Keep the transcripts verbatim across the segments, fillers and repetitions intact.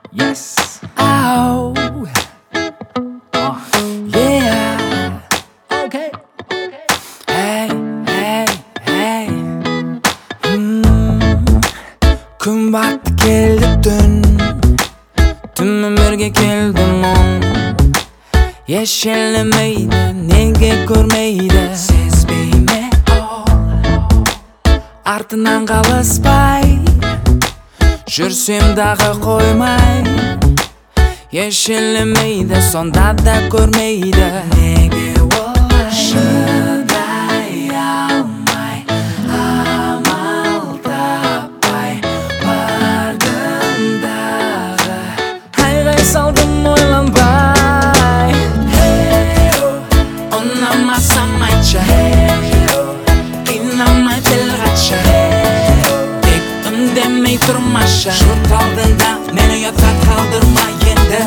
Yes. Ow. Oh. Yeah. Okay. Hey, hey, hey. Hmm. Kun battı keldi dün. Tümün birge keldim on. Yeşillemeydi, nege görmeydi. Sezbeyme ol. Артынан қалыспай жүрсем дағы қоймай. Yeşillemeydi, сонда да көрмейді. Неге олай шыдай алмай, амал таппай бардым дағы. Айғай салдым ойланбай. Ұнамасам айтшы, қинамай тіл қатшы. Тек үндемей тұрмашы. Жұрт алдында мені ұятқа қалдырма енді.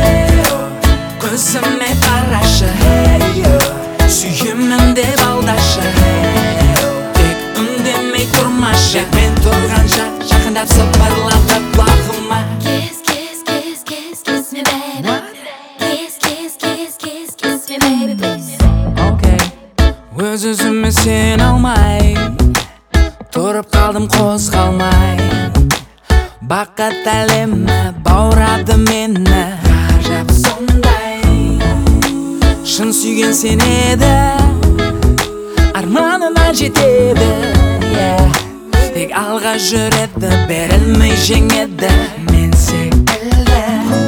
Көзіме қарашы, сүйемін деп алдашы. Тек үндемей тұрмашы. Мен тұрғанша жақындап сыбырлатып құлағыма. Kiss, kiss, kiss, kiss, kiss me baby. Kiss, kiss, kiss, kiss, kiss me baby please. Okay. Өз өзіме сен алмай, тұрып қалдым қозғалмай. Бақыт әлемі баурады мені. Ғажап сондай, шын сүйген сен еді, арманына жетеді. Тек алға жүреді, берілмей жеңеді. Мен секілді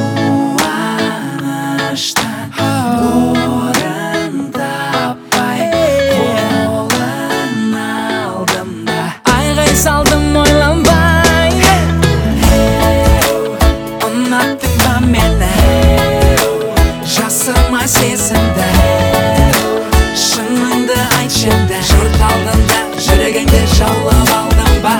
қуаныштан орын таппай қолын алдым да айғай салдым ойланбай. Ұнаттың ба мені, жасырма сезімді, шыныңды айтшы енді. Жұрт алдында жүрегіңді жаулап алдым ба.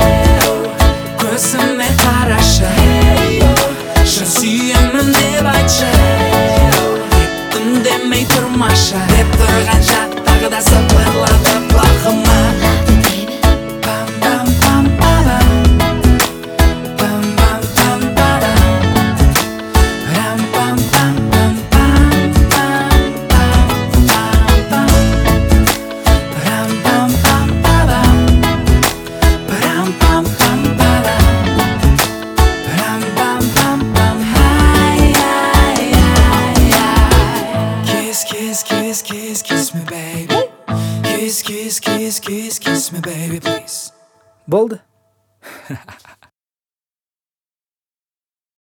Көзіме қарашы, шын сүйемін деп айтшы. Үндемей тұрмашы. Деп тұрғанша тағы да сыбырлатып құлағыма. Пам пам пам парам, пам пам пам парам, рам пам пам пам пам пам пам пам, рам пам пам парам, рам пам пам парам, рам пам пам пам. Ай ай ай ай. Kiss kiss kiss kiss kiss me baby. Kiss kiss kiss kiss kiss me baby please. Болды.